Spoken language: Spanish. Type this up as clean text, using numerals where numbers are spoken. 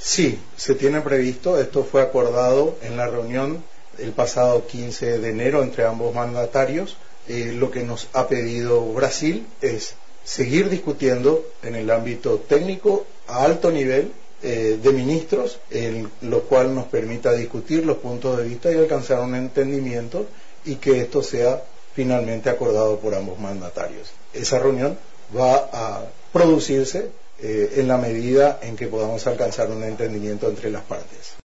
Sí, se tiene previsto, esto fue acordado en la reunión el pasado 15 de enero entre ambos mandatarios. Lo que nos ha pedido Brasil es seguir discutiendo en el ámbito técnico a alto nivel de ministros, lo cual nos permita discutir los puntos de vista y alcanzar un entendimiento y que esto sea finalmente acordado por ambos mandatarios. Esa reunión va a producirse en la medida en que podamos alcanzar un entendimiento entre las partes.